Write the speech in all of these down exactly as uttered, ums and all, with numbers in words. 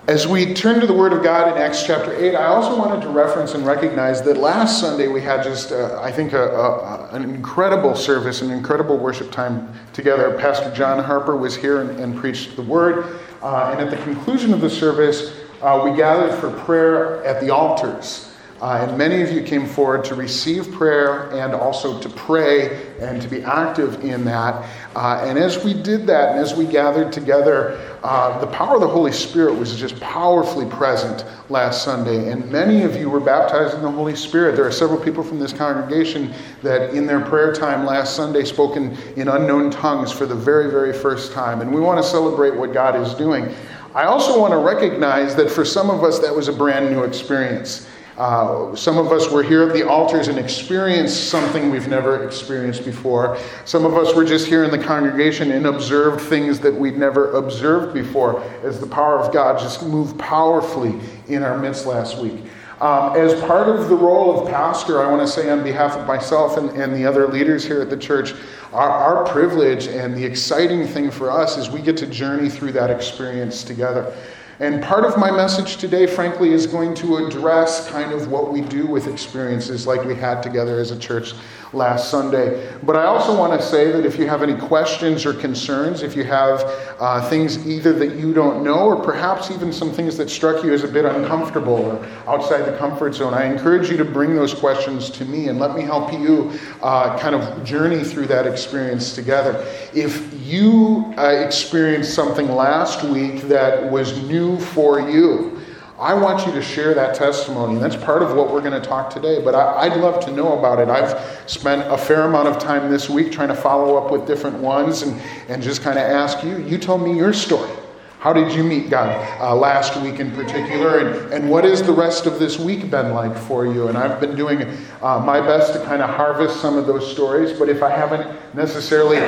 As we turn to the Word of God in Acts chapter eight, I also wanted to reference and recognize that last Sunday we had just, uh, I think, a, a, an incredible service, an incredible worship time together. Pastor John Harper was here and, and preached the Word. Uh, and at the conclusion of the service, uh, we gathered for prayer at the altars. Uh, and many of you came forward to receive prayer and also to pray and to be active in that. Uh, and as we did that and as we gathered together, uh, the power of the Holy Spirit was just powerfully present last Sunday. And many of you were baptized in the Holy Spirit. There are several people from this congregation that in their prayer time last Sunday spoke in, in unknown tongues for the very, very first time. And we want to celebrate what God is doing. I also want to recognize that for some of us that was a brand new experience. Uh, some of us were here at the altars and experienced something we've never experienced before. Some of us were just here in the congregation and observed things that we'd never observed before as the power of God just moved powerfully in our midst last week. Um, as part of the role of pastor, I want to say on behalf of myself and, and the other leaders here at the church, our, our privilege and the exciting thing for us is we get to journey through that experience together. And part of my message today, frankly, is going to address kind of what we do with experiences like we had together as a church last Sunday. But I also want to say that if you have any questions or concerns, if you have uh, things either that you don't know or perhaps even some things that struck you as a bit uncomfortable or outside the comfort zone, I encourage you to bring those questions to me and let me help you uh, kind of journey through that experience together. If you uh, experienced something last week that was new for you, I want you to share that testimony. That's part of what we're going to talk today, but I, I'd love to know about it. I've spent a fair amount of time this week trying to follow up with different ones and, and just kind of ask you, you tell me your story. How did you meet God uh, last week in particular? And, and what has the rest of this week been like for you? And I've been doing uh, my best to kind of harvest some of those stories, but if I haven't necessarily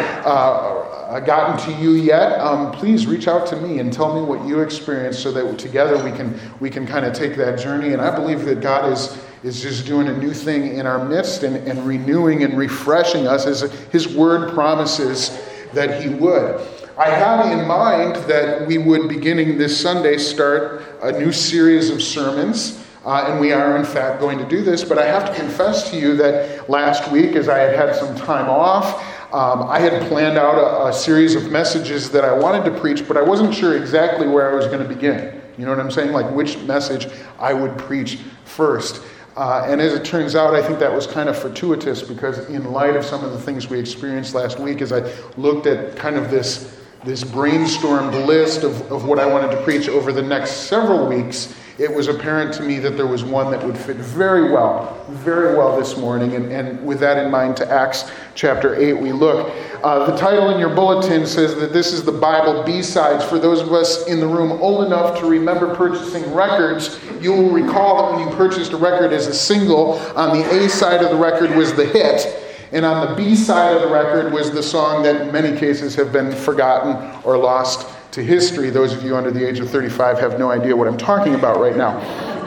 uh, gotten to you yet, um, please reach out to me and tell me what you experienced so that together we can we can kind of take that journey. And I believe that God is is just doing a new thing in our midst and, and renewing and refreshing us as His Word promises that He would. I had in mind that we would, beginning this Sunday, start a new series of sermons. Uh, and we are, in fact, going to do this. But I have to confess to you that last week, as I had had some time off, um, I had planned out a, a series of messages that I wanted to preach, but I wasn't sure exactly where I was going to begin. You know what I'm saying? Like which message I would preach first. Uh, and as it turns out, I think that was kind of fortuitous because in light of some of the things we experienced last week, as I looked at kind of this this brainstormed list of, of what I wanted to preach over the next several weeks, it was apparent to me that there was one that would fit very well, very well this morning. And, and with that in mind, to Acts chapter eight, we look. Uh, the title in your bulletin says that this is the Bible B-sides. For those of us in the room old enough to remember purchasing records, you will recall that when you purchased a record as a single, on the A side of the record was the hit. And on the B side of the record was the song that in many cases have been forgotten or lost to history. Those of you under the age of thirty-five have no idea what I'm talking about right now.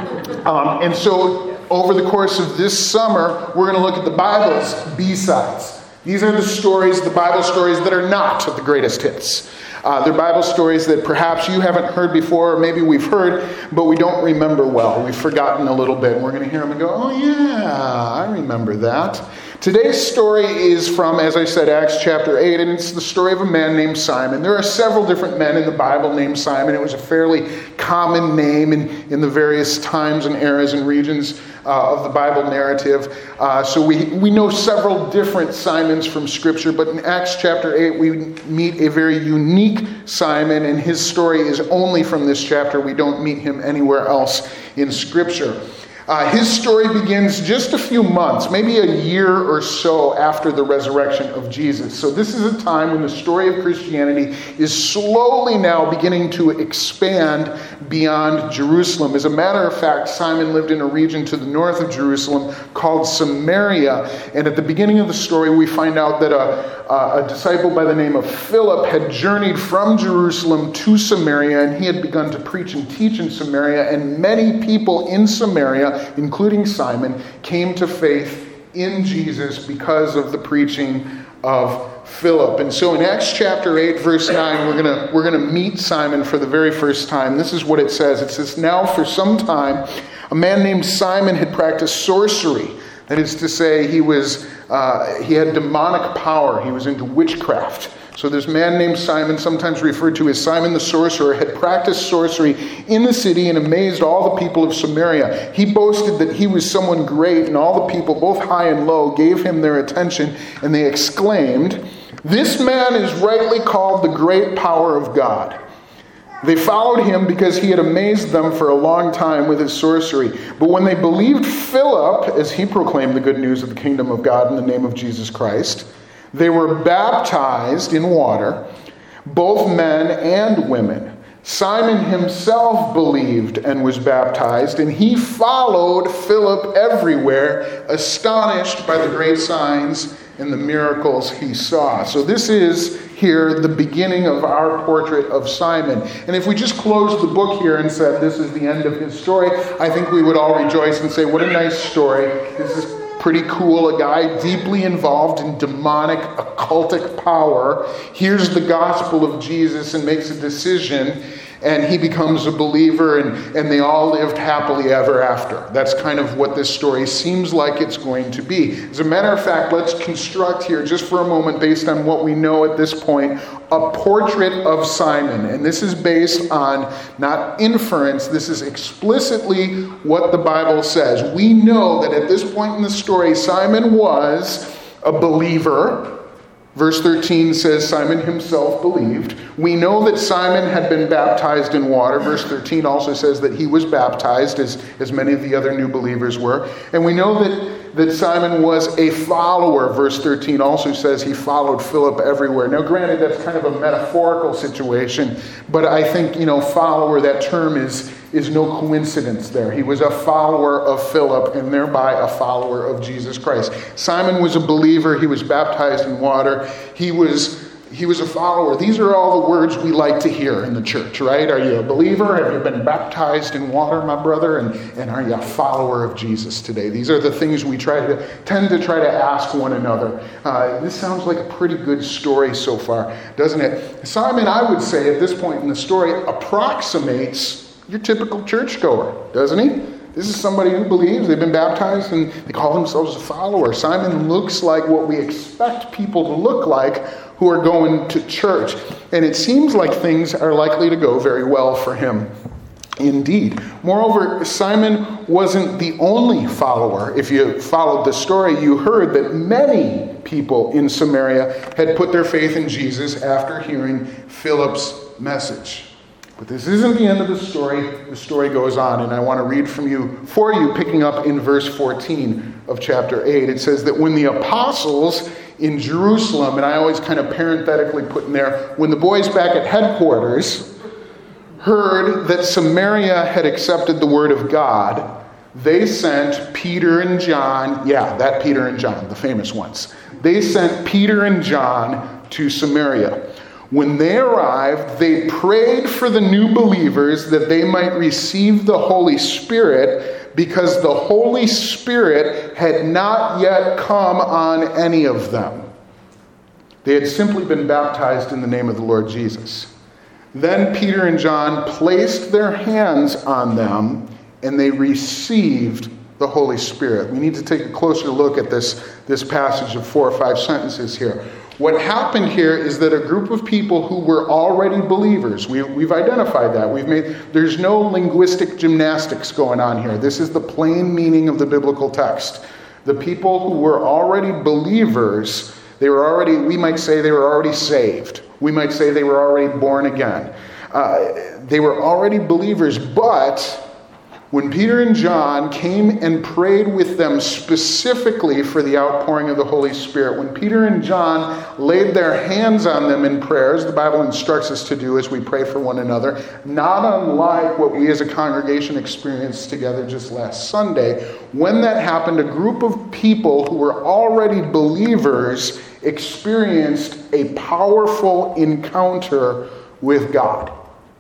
Um, and so over the course of this summer, we're going to look at the Bible's B-sides. These are the stories, the Bible stories that are not the greatest hits. Uh, they're Bible stories that perhaps you haven't heard before, or maybe we've heard, but we don't remember well. We've forgotten a little bit. And we're going to hear them and go, oh yeah, I remember that. Today's story is from, as I said, Acts chapter eight, and it's the story of a man named Simon. There are several different men in the Bible named Simon. It was a fairly common name in, in the various times and eras and regions uh, of the Bible narrative. Uh, so we, we know several different Simons from Scripture, but in Acts chapter eight, we meet a very unique Simon, and his story is only from this chapter. We don't meet him anywhere else in Scripture. Uh, his story begins just a few months, maybe a year or so after the resurrection of Jesus. So this is a time when the story of Christianity is slowly now beginning to expand beyond Jerusalem. As a matter of fact, Simon lived in a region to the north of Jerusalem called Samaria. And at the beginning of the story, we find out that a, a disciple by the name of Philip had journeyed from Jerusalem to Samaria, and he had begun to preach and teach in Samaria. And many people in Samaria, including Simon, came to faith in Jesus because of the preaching of Philip. And so in Acts chapter eight, verse nine, we're gonna we're gonna meet Simon for the very first time. This is what it says. It says, "Now for some time, a man named Simon had practiced sorcery." That is to say, he was uh, he had demonic power. He was into witchcraft. So this man named Simon, sometimes referred to as Simon the sorcerer, had practiced sorcery in the city and amazed all the people of Samaria. He boasted that he was someone great, and all the people, both high and low, gave him their attention, and they exclaimed, "This man is rightly called the great power of God." They followed him because he had amazed them for a long time with his sorcery. But when they believed Philip, as he proclaimed the good news of the kingdom of God in the name of Jesus Christ, they were baptized in water, both men and women. Simon himself believed and was baptized, and he followed Philip everywhere, astonished by the great signs and the miracles he saw. So this is here the beginning of our portrait of Simon. And if we just closed the book here and said this is the end of his story, I think we would all rejoice and say, what a nice story. This is pretty cool. A guy deeply involved in demonic, occultic power hears the gospel of Jesus and makes a decision, and he becomes a believer, and, and they all lived happily ever after. That's kind of what this story seems like it's going to be. As a matter of fact, let's construct here, just for a moment, based on what we know at this point, a portrait of Simon. And this is based on not inference, this is explicitly what the Bible says. We know that at this point in the story, Simon was a believer. Verse thirteen says Simon himself believed. We know that Simon had been baptized in water. Verse thirteen also says that he was baptized, as, as many of the other new believers were. And we know that, that Simon was a follower. Verse thirteen also says he followed Philip everywhere. Now granted, that's kind of a metaphorical situation, but I think, you know, follower, that term is is no coincidence there. He was a follower of Philip and thereby a follower of Jesus Christ. Simon was a believer. He was baptized in water. He was he was a follower. These are all the words we like to hear in the church, right? Are you a believer? Have you been baptized in water, my brother? And, and are you a follower of Jesus today? These are the things we try to tend to try to ask one another. Uh, this sounds like a pretty good story so far, doesn't it? Simon, I would say at this point in the story, approximates your typical churchgoer, doesn't he? This is somebody who believes, they've been baptized, and they call themselves a follower. Simon looks like what we expect people to look like who are going to church. And it seems like things are likely to go very well for him. Indeed. Moreover, Simon wasn't the only follower. If you followed the story, you heard that many people in Samaria had put their faith in Jesus after hearing Philip's message. But this isn't the end of the story. The story goes on, and I want to read from you, for you, picking up in verse fourteen of chapter eight. It says that when the apostles in Jerusalem, and I always kind of parenthetically put in there, when the boys back at headquarters heard that Samaria had accepted the word of God, they sent Peter and John, yeah, that Peter and John, the famous ones. They sent Peter and John to Samaria. When they arrived, they prayed for the new believers that they might receive the Holy Spirit, because the Holy Spirit had not yet come on any of them. They had simply been baptized in the name of the Lord Jesus. Then Peter and John placed their hands on them, and they received the Holy Spirit. We need to take a closer look at this, this passage of four or five sentences here. What happened here is that a group of people who were already believers, we, we've identified that. We've made, there's no linguistic gymnastics going on here. This is the plain meaning of the biblical text. The people who were already believers, they were already, we might say they were already saved. We might say they were already born again. Uh, they were already believers, but when Peter and John came and prayed with them specifically for the outpouring of the Holy Spirit, when Peter and John laid their hands on them in prayers, the Bible instructs us to do as we pray for one another, not unlike what we as a congregation experienced together just last Sunday, when that happened, a group of people who were already believers experienced a powerful encounter with God.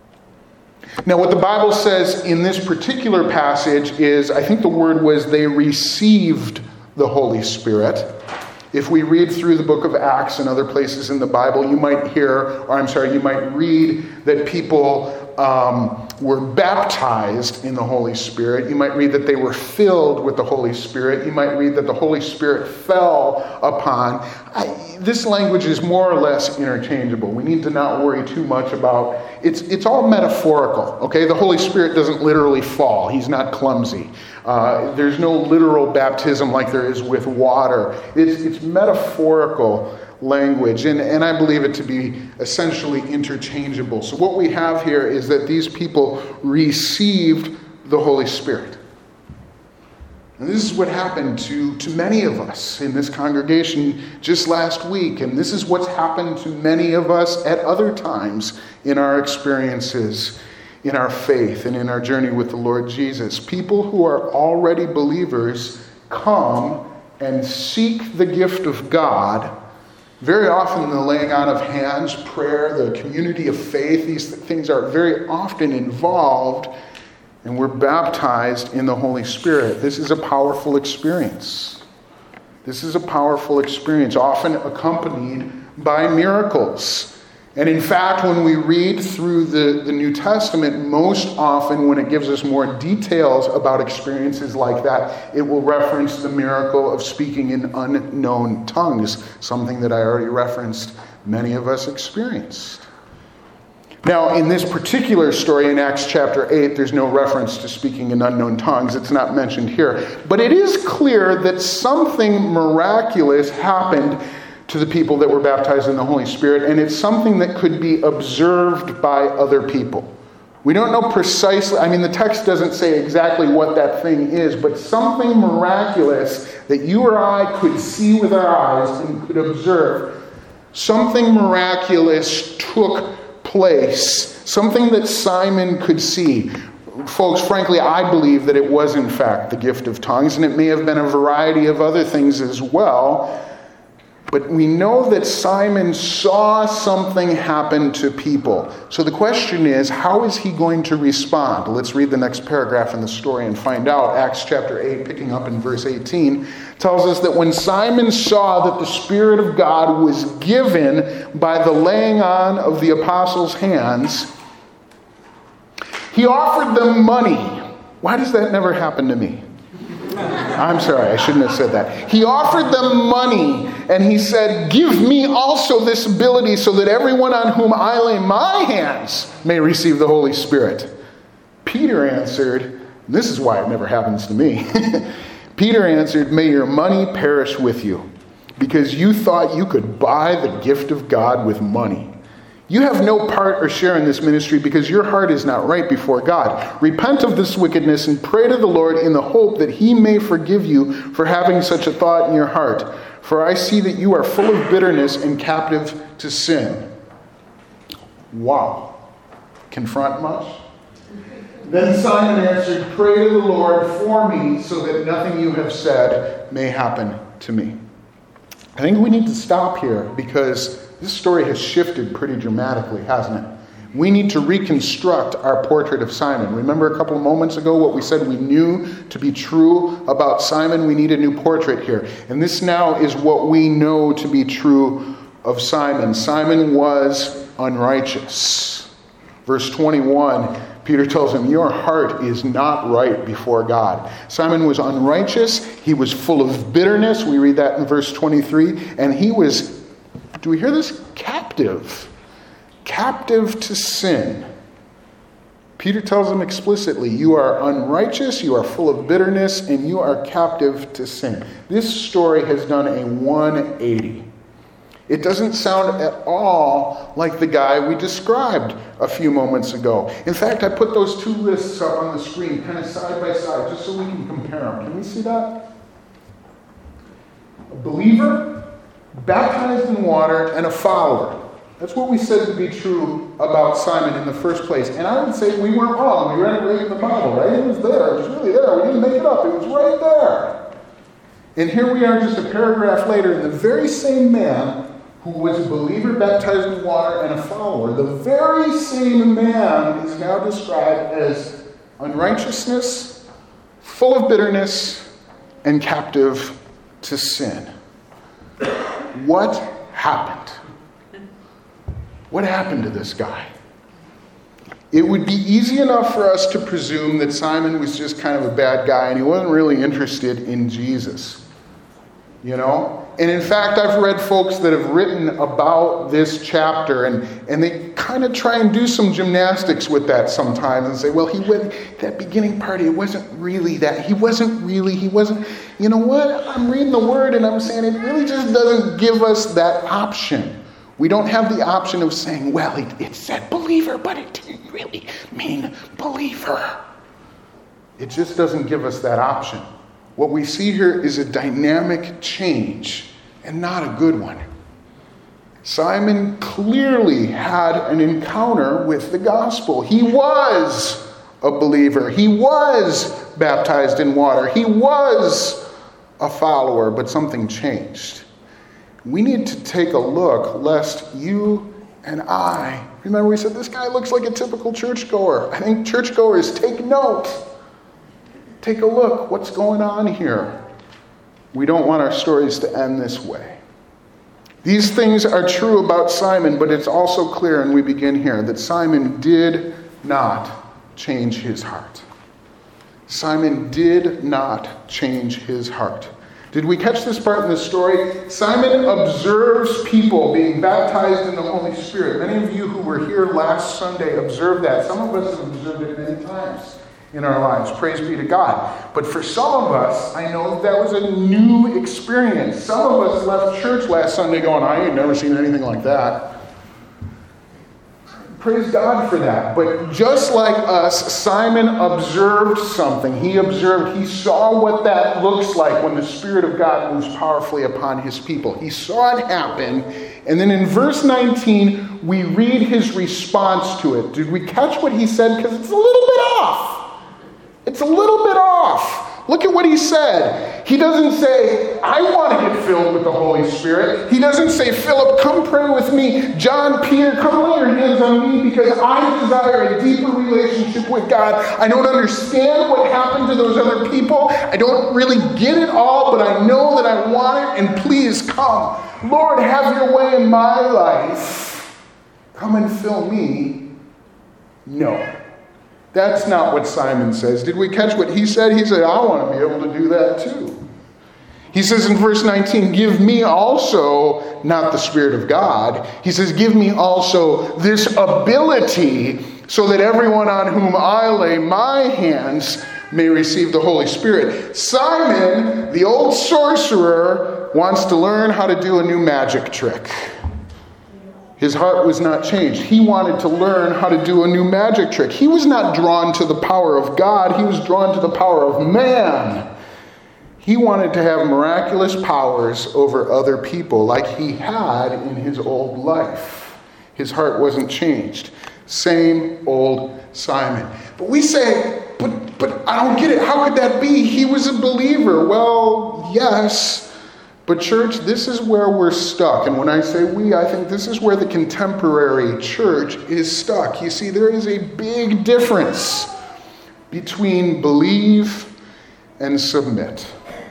Now, what the Bible says in this particular passage is, I think the word was they received the Holy Spirit. If we read through the book of Acts and other places in the Bible, you might hear, or I'm sorry, you might read that people um, were baptized in the Holy Spirit. You might read that they were filled with the Holy Spirit. You might read that the Holy Spirit fell upon. I, this language is more or less interchangeable. We need to not worry too much about it's. It's all metaphorical. Okay, the Holy Spirit doesn't literally fall. He's not clumsy. Uh, there's no literal baptism like there is with water. It's, it's metaphorical language, and, and I believe it to be essentially interchangeable. So what we have here is that these people received the Holy Spirit. And this is what happened to, to many of us in this congregation just last week, and this is what's happened to many of us at other times in our experiences, in our faith, and in our journey with the Lord Jesus. People who are already believers come and seek the gift of God. Very often the laying on of hands, prayer, the community of faith, these things are very often involved, and we're baptized in the Holy Spirit. This is a powerful experience. This is a powerful experience, often accompanied by miracles. And in fact, when we read through the, the New Testament, most often when it gives us more details about experiences like that, it will reference the miracle of speaking in unknown tongues, something that I already referenced many of us experienced. Now, in this particular story in Acts chapter eight, there's no reference to speaking in unknown tongues. It's not mentioned here. But it is clear that something miraculous happened to the people that were baptized in the Holy Spirit, and it's something that could be observed by other people. We don't know precisely, I mean, the text doesn't say exactly what that thing is, but something miraculous that you or I could see with our eyes and could observe. Something miraculous took place. Something that Simon could see. Folks, frankly, I believe that it was in fact the gift of tongues, and it may have been a variety of other things as well. But we know that Simon saw something happen to people. So the question is, how is he going to respond? Let's read the next paragraph in the story and find out. Acts chapter eight, picking up in verse eighteen, tells us that when Simon saw that the Spirit of God was given by the laying on of the apostles' hands, he offered them money. Why does that never happen to me? I'm sorry, I shouldn't have said that. He offered them money, and he said, "Give me also this ability so that everyone on whom I lay my hands may receive the Holy Spirit." Peter answered, this is why it never happens to me. Peter answered, "May your money perish with you, because you thought you could buy the gift of God with money. You have no part or share in this ministry because your heart is not right before God. Repent of this wickedness and pray to the Lord in the hope that he may forgive you for having such a thought in your heart. For I see that you are full of bitterness and captive to sin." Wow. Confront much? Then Simon answered, "Pray to the Lord for me so that nothing you have said may happen to me." I think we need to stop here because this story has shifted pretty dramatically, hasn't it? We need to reconstruct our portrait of Simon. Remember a couple of moments ago what we said we knew to be true about Simon? We need a new portrait here. And this now is what we know to be true of Simon. Simon was unrighteous. Verse twenty-one, Peter tells him, "Your heart is not right before God." Simon was unrighteous. He was full of bitterness. We read that in verse twenty-three. And he was, do we hear this? Captive. Captive to sin. Peter tells him explicitly, you are unrighteous, you are full of bitterness, and you are captive to sin. This story has done a one eighty. It doesn't sound at all like the guy we described a few moments ago. In fact, I put those two lists up on the screen, kind of side by side, just so we can compare them. Can we see that? A believer, baptized in water, and a follower. That's what we said to be true about Simon in the first place. And I would say we weren't wrong. We read it right in the Bible, right? It was there. It was really there. We didn't make it up. It was right there. And here we are just a paragraph later, and the very same man who was a believer baptized in water and a follower, the very same man is now described as unrighteousness, full of bitterness, and captive to sin. What happened? What happened to this guy? It would be easy enough for us to presume that Simon was just kind of a bad guy and he wasn't really interested in Jesus. You know? And in fact, I've read folks that have written about this chapter, and, and they kind of try and do some gymnastics with that sometimes and say, well, he went, that beginning part, it wasn't really that. He wasn't really, he wasn't, you know what? I'm reading the word and I'm saying it really just doesn't give us that option. We don't have the option of saying, well, it, it said believer, but it didn't really mean believer. It just doesn't give us that option. What we see here is a dynamic change, and not a good one. Simon clearly had an encounter with the gospel. He was a believer. He was baptized in water. He was a follower, but something changed. We need to take a look lest you and I, remember we said this guy looks like a typical churchgoer. I think churchgoers take note. Take a look. What's going on here? We don't want our stories to end this way. These things are true about Simon, but it's also clear, and we begin here, that Simon did not change his heart. Simon did not change his heart. Did we catch this part in the story? Simon observes people being baptized in the Holy Spirit. Many of you who were here last Sunday observed that. Some of us have observed it many times in our lives. Praise be to God. But for some of us, I know that was a new experience. Some of us left church last Sunday going, I ain't never seen anything like that. Praise God for that. But just like us, Simon observed something. He observed, he saw what that looks like when the Spirit of God moves powerfully upon his people. He saw it happen. And then in verse nineteen, we read his response to it. Did we catch what he said? Because it's a little bit off. It's a little bit off. Look at what he said. He doesn't say, I want to get filled with the Holy Spirit. He doesn't say, Philip, come pray with me. John, Peter, come lay your hands on me because I desire a deeper relationship with God. I don't understand what happened to those other people. I don't really get it all, but I know that I want it, and please come. Lord, have your way in my life. Come and fill me. No. That's not what Simon says. Did we catch what he said? He said, I want to be able to do that too. He says in verse nineteen, give me also, not the Spirit of God, he says, give me also this ability so that everyone on whom I lay my hands may receive the Holy Spirit. Simon, the old sorcerer, wants to learn how to do a new magic trick. His heart was not changed. He wanted to learn how to do a new magic trick. He was not drawn to the power of God. He was drawn to the power of man. He wanted to have miraculous powers over other people like he had in his old life. His heart wasn't changed. Same old Simon. But we say, but, but I don't get it. How could that be? He was a believer. Well, yes. But church, this is where we're stuck. And when I say we, I think this is where the contemporary church is stuck. You see, there is a big difference between believe and submit.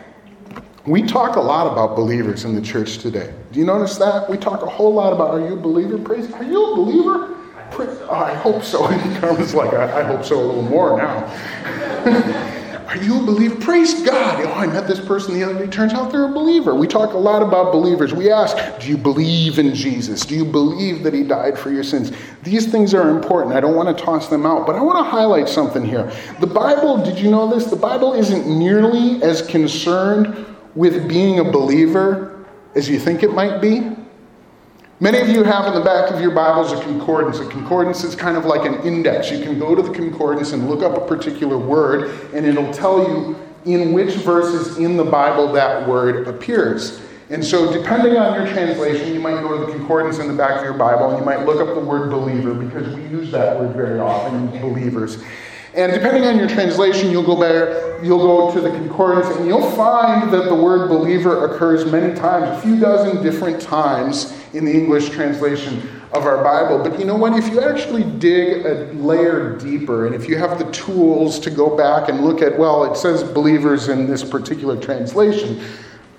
We talk a lot about believers in the church today. Do you notice that? We talk a whole lot about, are you a believer? Praise, are you a believer? Praise, oh, I hope so. Carmen's like, I, I hope so a little more now. Are you a believer? Praise God. Oh, I met this person the other day. Turns out they're a believer. We talk a lot about believers. We ask, do you believe in Jesus? Do you believe that he died for your sins? These things are important. I don't want to toss them out, but I want to highlight something here. The Bible, did you know this? The Bible isn't nearly as concerned with being a believer as you think it might be. Many of you have in the back of your Bibles a concordance. A concordance is kind of like an index. You can go to the concordance and look up a particular word, and it'll tell you in which verses in the Bible that word appears. And so depending on your translation, you might go to the concordance in the back of your Bible, and you might look up the word believer, because we use that word very often, believers. And depending on your translation, you'll go there, you'll go to the concordance, and you'll find that the word believer occurs many times, a few dozen different times in the English translation of our Bible. But you know what? If you actually dig a layer deeper, and if you have the tools to go back and look at, well, it says believers in this particular translation,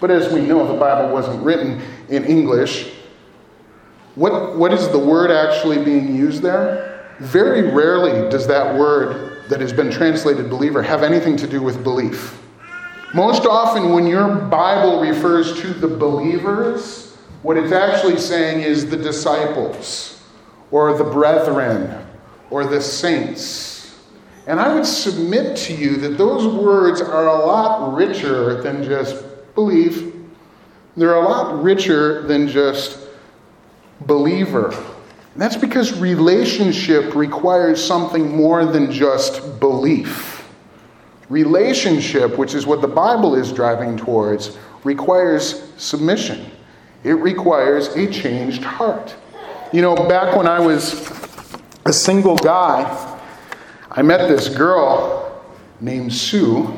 But as we know, the Bible wasn't written in English. What, what is the word actually being used there? Very rarely does that word that has been translated believer have anything to do with belief. Most often when your Bible refers to the believers, what it's actually saying is the disciples, or the brethren, or the saints. And I would submit to you that those words are a lot richer than just believe. They're a lot richer than just believer. And that's because relationship requires something more than just belief. Relationship, which is what the Bible is driving towards, requires submission. It requires a changed heart. You know, back when I was a single guy, I met this girl named Sue.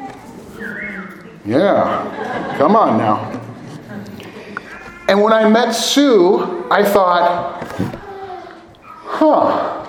Yeah, come on now. And when I met Sue, I thought, huh,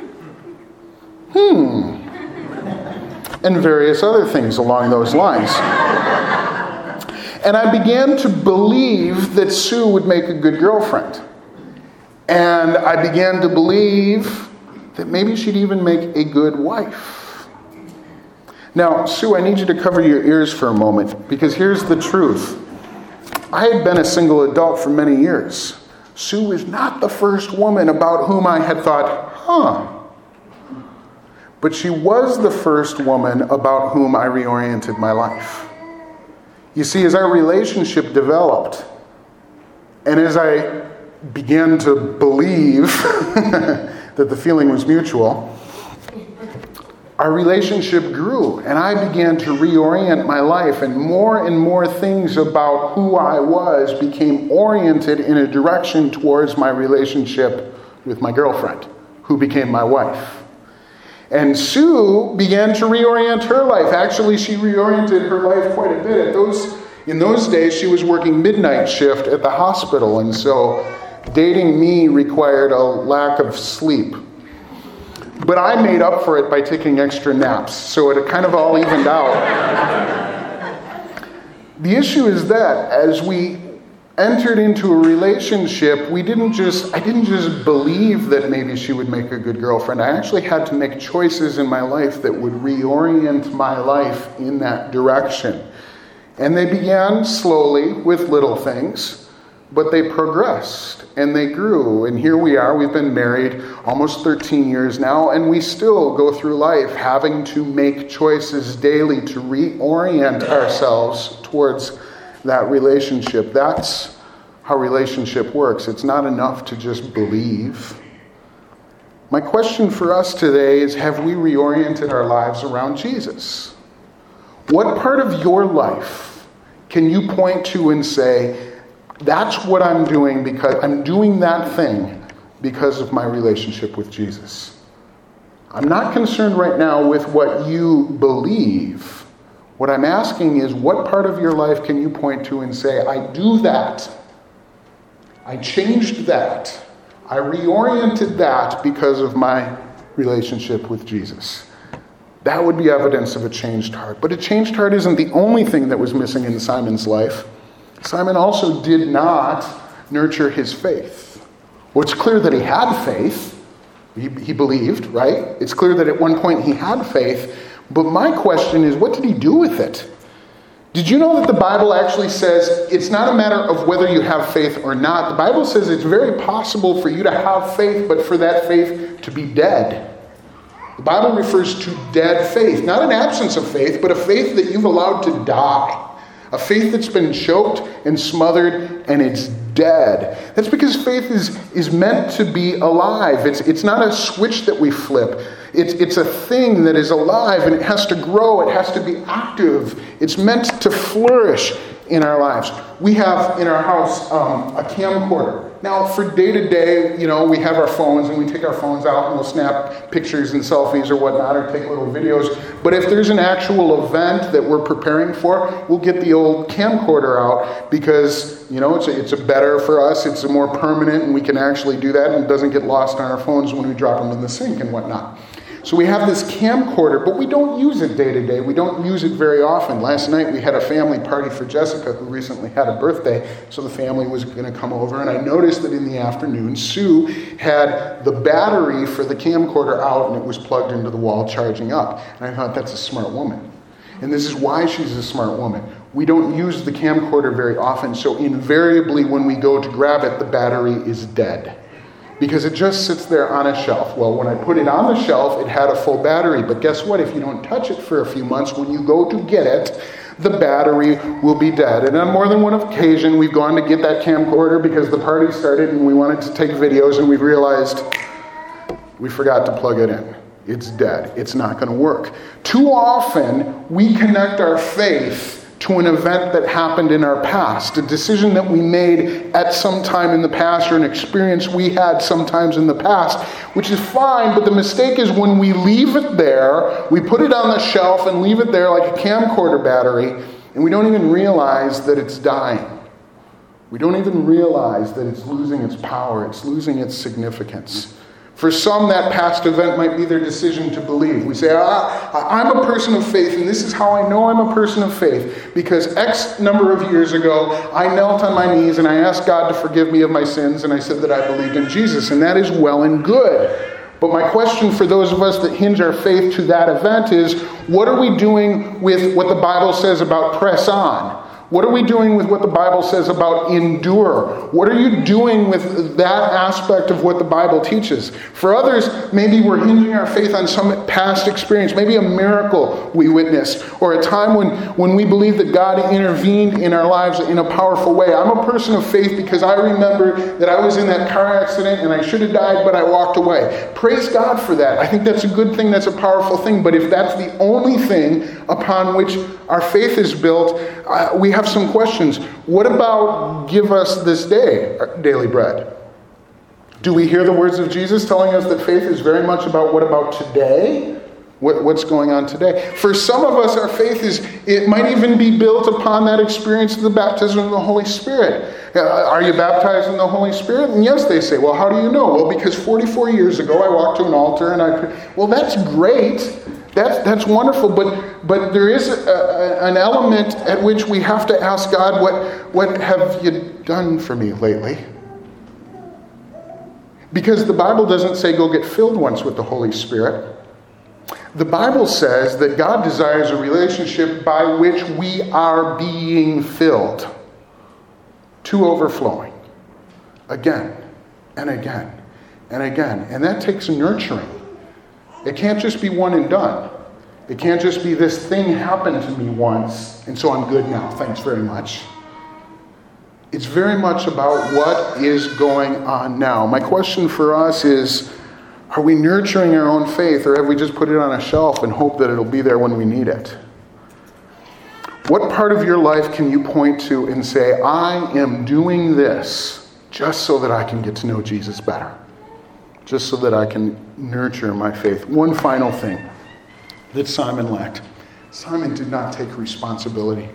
hmm, and various other things along those lines. And I began to believe that Sue would make a good girlfriend. And I began to believe that maybe she'd even make a good wife. Now, Sue, I need you to cover your ears for a moment, because here's the truth. I had been a single adult for many years. Sue is not the first woman about whom I had thought, huh. But she was the first woman about whom I reoriented my life. You see, as our relationship developed, and as I began to believe that the feeling was mutual, our relationship grew, and I began to reorient my life, and more and more things about who I was became oriented in a direction towards my relationship with my girlfriend, who became my wife. And Sue began to reorient her life. Actually, she reoriented her life quite a bit. At those, in those days, she was working midnight shift at the hospital, and so dating me required a lack of sleep. But I made up for it by taking extra naps, so it kind of all evened out. The issue is that as we entered into a relationship, we didn't just, I didn't just believe that maybe she would make a good girlfriend. I actually had to make choices in my life that would reorient my life in that direction. And they began slowly with little things, but they progressed and they grew. And here we are, we've been married almost thirteen years now, and we still go through life having to make choices daily to reorient ourselves towards that relationship. That's how relationship works. It's not enough to just believe. My question for us today is, have we reoriented our lives around Jesus? What part of your life can you point to and say, that's what I'm doing because I'm doing that thing because of my relationship with Jesus? I'm not concerned right now with what you believe. What I'm asking is, what part of your life can you point to and say, I do that. I changed that. I reoriented that because of my relationship with Jesus. That would be evidence of a changed heart. But a changed heart isn't the only thing that was missing in Simon's life. Simon also did not nurture his faith. Well, it's clear that he had faith. He, he believed, right? It's clear that at one point he had faith. But my question is, what did he do with it? Did you know that the Bible actually says it's not a matter of whether you have faith or not? The Bible says it's very possible for you to have faith, but for that faith to be dead. The Bible refers to dead faith, not an absence of faith, but a faith that you've allowed to die. A faith that's been choked and smothered and it's dead. That's because faith is, is meant to be alive. It's, it's not a switch that we flip. It's, it's a thing that is alive and it has to grow. It has to be active. It's meant to flourish in our lives. We have in our house um, a camcorder. Now, for day-to-day, you know, we have our phones and we take our phones out and we'll snap pictures and selfies or whatnot or take little videos. But if there's an actual event that we're preparing for, we'll get the old camcorder out because, you know, it's a, it's a better for us. It's a more permanent and we can actually do that and it doesn't get lost on our phones when we drop them in the sink and whatnot. So we have this camcorder, but we don't use it day to day. We don't use it very often. Last night we had a family party for Jessica, who recently had a birthday, so the family was going to come over, and I noticed that in the afternoon, Sue had the battery for the camcorder out, and it was plugged into the wall charging up. And I thought, that's a smart woman. And this is why she's a smart woman. We don't use the camcorder very often, so invariably when we go to grab it, the battery is dead. Because it just sits there on a shelf. Well, when I put it on the shelf, it had a full battery. But guess what? If you don't touch it for a few months, when you go to get it, the battery will be dead. And on more than one occasion, we've gone to get that camcorder because the party started and we wanted to take videos, and we've realized we forgot to plug it in. It's dead. It's not going to work. Too often, we connect our faith to an event that happened in our past, a decision that we made at some time in the past, or an experience we had sometimes in the past, which is fine, but the mistake is when we leave it there, we put it on the shelf and leave it there like a camcorder battery, and we don't even realize that it's dying. We don't even realize that it's losing its power, it's losing its significance. For some, that past event might be their decision to believe. We say, ah, I'm a person of faith, and this is how I know I'm a person of faith, because X number of years ago, I knelt on my knees and I asked God to forgive me of my sins, and I said that I believed in Jesus, and that is well and good. But my question for those of us that hinge our faith to that event is, what are we doing with what the Bible says about press on? What are we doing with what the Bible says about endure? What are you doing with that aspect of what the Bible teaches? For others, maybe we're hinging our faith on some past experience, maybe a miracle we witnessed, or a time when, when we believe that God intervened in our lives in a powerful way. I'm a person of faith because I remember that I was in that car accident and I should have died, but I walked away. Praise God for that. I think that's a good thing, that's a powerful thing. But if that's the only thing upon which our faith is built, uh, we have some questions. What about give us this day our daily bread? Do we hear the words of Jesus telling us that faith is very much about what about today? What, what's going on today? For some of us, our faith is, it might even be built upon that experience of the baptism of the Holy Spirit. Uh, are you baptized in the Holy Spirit? And yes, they say. Well, how do you know? Well, because forty-four years ago, I walked to an altar and I... Well, that's great. That's that's wonderful, but but there is a, a, an element at which we have to ask God, what what have you done for me lately? Because the Bible doesn't say go get filled once with the Holy Spirit. The Bible says that God desires a relationship by which we are being filled to overflowing again and again and again. And that takes nurturing. It can't just be one and done. It can't just be this thing happened to me once, and so I'm good now. Thanks very much. It's very much about what is going on now. My question for us is, are we nurturing our own faith, or have we just put it on a shelf and hope that it'll be there when we need it? What part of your life can you point to and say, I am doing this just so that I can get to know Jesus better? Just so that I can nurture my faith. One final thing that Simon lacked. Simon did not take responsibility.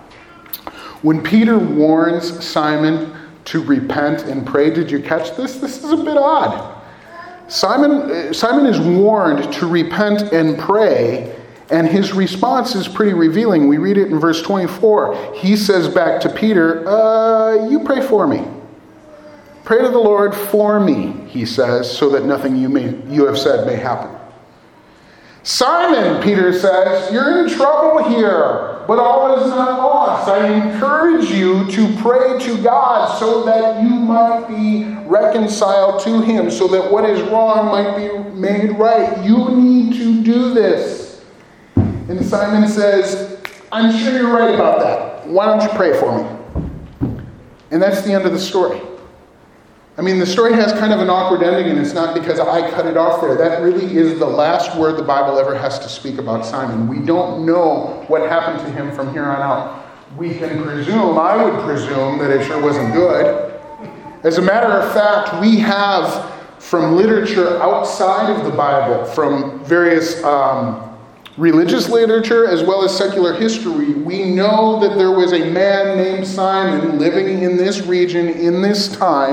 When Peter warns Simon to repent and pray, did you catch this? This is a bit odd. Simon, Simon is warned to repent and pray, and his response is pretty revealing. We read it in verse twenty-four. He says back to Peter, uh, you pray for me. Pray to the Lord for me, he says, so that nothing you may you have said may happen. Simon, Peter says, you're in trouble here, but all is not lost. I encourage you to pray to God so that you might be reconciled to him, so that what is wrong might be made right. You need to do this. And Simon says, I'm sure you're right about that. Why don't you pray for me? And that's the end of the story. I mean, the story has kind of an awkward ending, and it's not because I cut it off there. That really is the last word the Bible ever has to speak about Simon. We don't know what happened to him from here on out. We can presume, I would presume, that it sure wasn't good. As a matter of fact, we have from literature outside of the Bible, from various um, religious literature as well as secular history, we know that there was a man named Simon living in this region in this time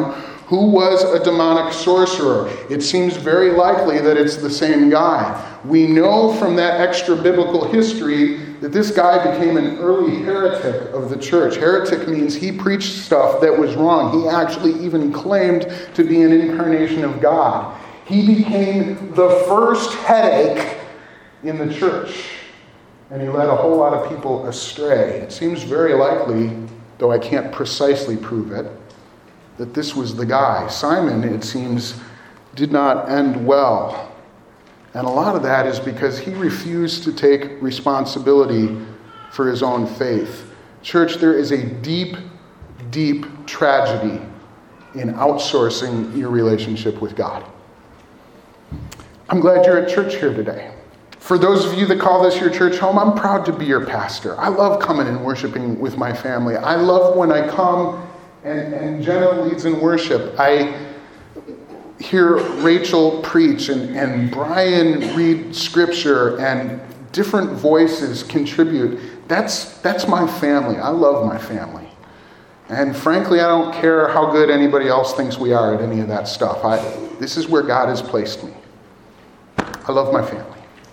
Who was a demonic sorcerer? It seems very likely that it's the same guy. We know from that extra biblical history that this guy became an early heretic of the church. Heretic means he preached stuff that was wrong. He actually even claimed to be an incarnation of God. He became the first headache in the church, and he led a whole lot of people astray. It seems very likely, though I can't precisely prove it, that this was the guy. Simon, it seems, did not end well. And a lot of that is because he refused to take responsibility for his own faith. Church, there is a deep, deep tragedy in outsourcing your relationship with God. I'm glad you're at church here today. For those of you that call this your church home, I'm proud to be your pastor. I love coming and worshiping with my family. I love when I come and, and Jenna leads in worship. I hear Rachel preach and, and Brian read scripture and different voices contribute. That's, that's my family. I love my family. And frankly, I don't care how good anybody else thinks we are at any of that stuff. I, this is where God has placed me. I love my family.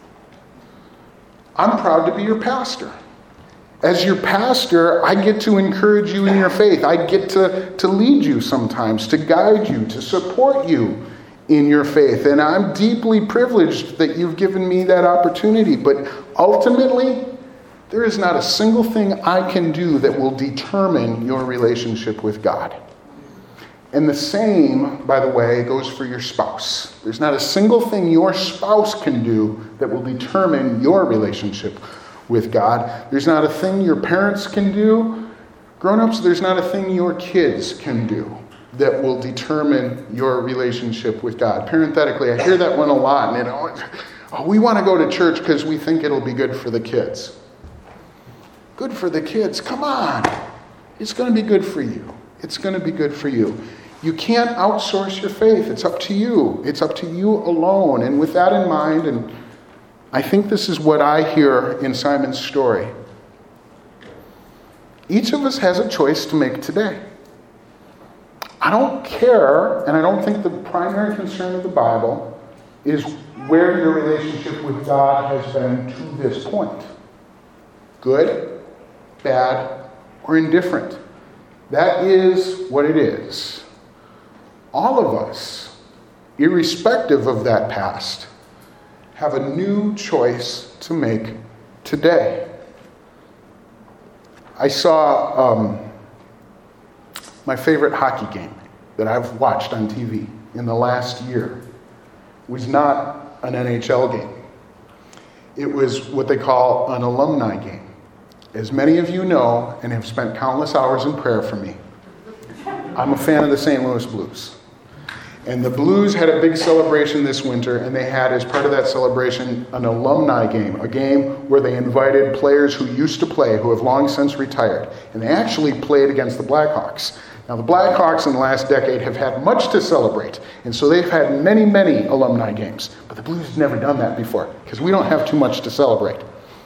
I'm proud to be your pastor. As your pastor, I get to encourage you in your faith. I get to, to lead you sometimes, to guide you, to support you in your faith. And I'm deeply privileged that you've given me that opportunity. But ultimately, there is not a single thing I can do that will determine your relationship with God. And the same, by the way, goes for your spouse. There's not a single thing your spouse can do that will determine your relationship with God. There's not a thing your parents can do. Grown-ups, there's not a thing your kids can do that will determine your relationship with God. Parenthetically, I hear that one a lot. And it, oh, we want to go to church because we think it'll be good for the kids. Good for the kids? Come on. It's going to be good for you. It's going to be good for you. You can't outsource your faith. It's up to you. It's up to you alone. And with that in mind, and I think this is what I hear in Simon's story, each of us has a choice to make today. I don't care, and I don't think the primary concern of the Bible is where your relationship with God has been to this point. Good, bad, or indifferent. That is what it is. All of us, irrespective of that past, have a new choice to make today. I saw um, my favorite hockey game that I've watched on T V in the last year was not an N H L game. It was what they call an alumni game. As many of you know and have spent countless hours in prayer for me, I'm a fan of the Saint Louis Blues. And the Blues had a big celebration this winter, and they had, as part of that celebration, an alumni game, a game where they invited players who used to play, who have long since retired. And they actually played against the Blackhawks. Now, the Blackhawks in the last decade have had much to celebrate, and so they've had many, many alumni games. But the Blues have never done that before, because we don't have too much to celebrate.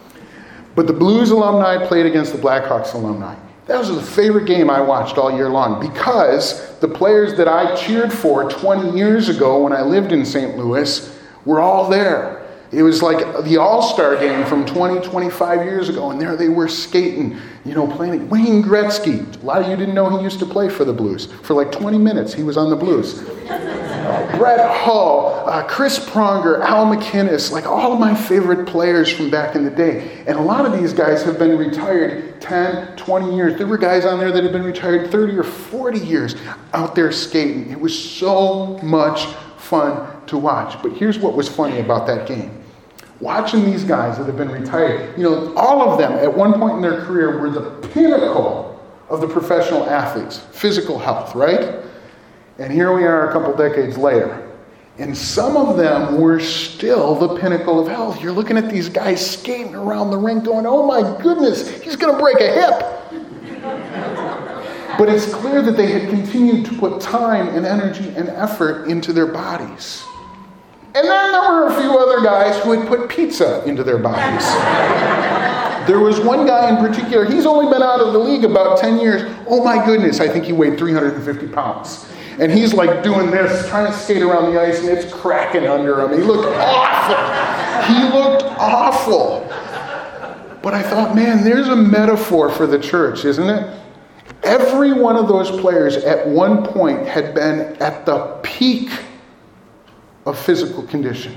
But the Blues alumni played against the Blackhawks alumni. That was the favorite game I watched all year long because the players that I cheered for twenty years ago when I lived in Saint Louis were all there. It was like the All-Star game from twenty, twenty-five years ago, and there they were skating, you know, playing. Wayne Gretzky, a lot of you didn't know he used to play for the Blues. For like twenty minutes, he was on the Blues. Uh, Brett Hull, uh, Chris Pronger, Al McInnes, like all of my favorite players from back in the day. And a lot of these guys have been retired ten, twenty years. There were guys on there that have been retired thirty or forty years out there skating. It was so much fun to watch. But here's what was funny about that game. Watching these guys that have been retired, you know, all of them at one point in their career were the pinnacle of the professional athletes, physical health, right? And here we are a couple decades later. And some of them were still the pinnacle of health. You're looking at these guys skating around the rink going, oh my goodness, he's going to break a hip. But it's clear that they had continued to put time and energy and effort into their bodies. And then there were a few other guys who had put pizza into their bodies. There was one guy in particular, he's only been out of the league about ten years. Oh my goodness, I think he weighed three hundred fifty pounds. and he's like doing this, trying to skate around the ice, and it's cracking under him. He looked awful. He looked awful. But I thought, man, there's a metaphor for the church, isn't it? Every one of those players at one point had been at the peak of physical condition.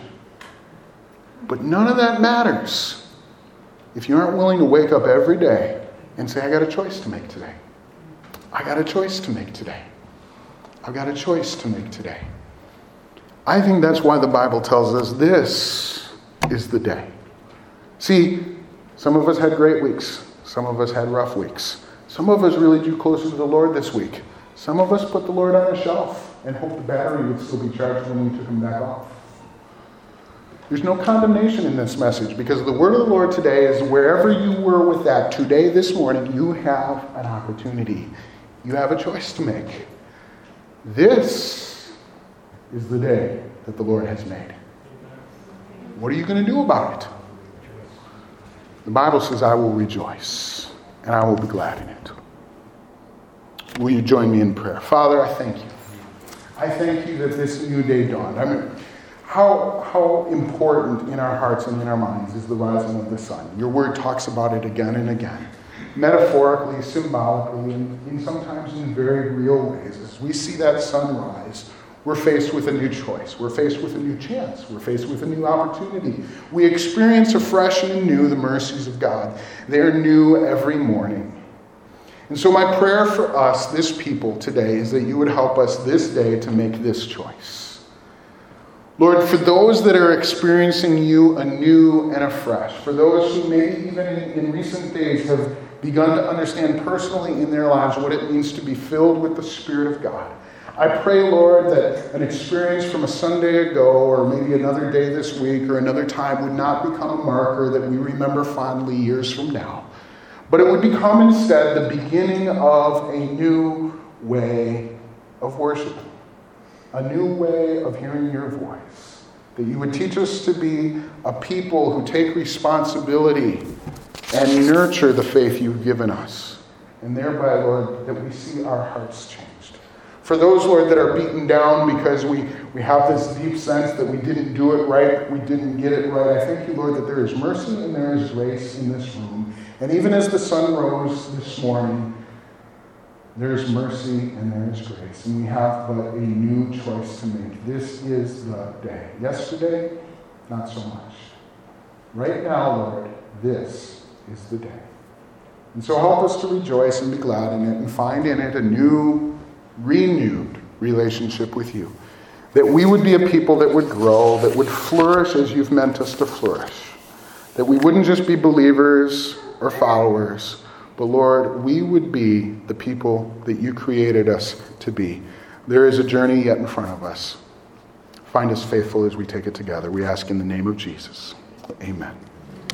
But none of that matters if you aren't willing to wake up every day and say, I got a choice to make today. I got a choice to make today. I've got a choice to make today. I think that's why the Bible tells us this is the day. See, some of us had great weeks. Some of us had rough weeks. Some of us really drew closer to the Lord this week. Some of us put the Lord on a shelf and hoped the battery would still be charged when we took him back off. There's no condemnation in this message because the word of the Lord today is wherever you were with that today, this morning, you have an opportunity. You have a choice to make. This is the day that the Lord has made. What are you going to do about it? The Bible says, I will rejoice and I will be glad in it. Will you join me in prayer? Father, I thank you. I thank you that this new day dawned. I mean, how, how important in our hearts and in our minds is the rising of the sun. Your word talks about it again and again. Metaphorically, symbolically, and, and sometimes in very real ways. As we see that sunrise, we're faced with a new choice. We're faced with a new chance. We're faced with a new opportunity. We experience afresh and anew the mercies of God. They're new every morning. And so my prayer for us, this people today, is that you would help us this day to make this choice. Lord, for those that are experiencing you anew and afresh, for those who maybe even in, in recent days have begun to understand personally in their lives what it means to be filled with the Spirit of God, I pray, Lord, that an experience from a Sunday ago or maybe another day this week or another time would not become a marker that we remember fondly years from now, but it would become instead the beginning of a new way of worship, a new way of hearing your voice, that you would teach us to be a people who take responsibility and nurture the faith you've given us, and thereby, Lord, that we see our hearts changed. For those, Lord, that are beaten down because we, we have this deep sense that we didn't do it right, we didn't get it right, I thank you, Lord, that there is mercy and there is grace in this room. And even as the sun rose this morning, there is mercy and there is grace. And we have but a new choice to make. This is the day. Yesterday, not so much. Right now, Lord, this is the day. And so help us to rejoice and be glad in it and find in it a new, renewed relationship with you. That we would be a people that would grow, that would flourish as you've meant us to flourish. That we wouldn't just be believers or followers, but Lord, we would be the people that you created us to be. There is a journey yet in front of us. Find us faithful as we take it together. We ask in the name of Jesus. Amen.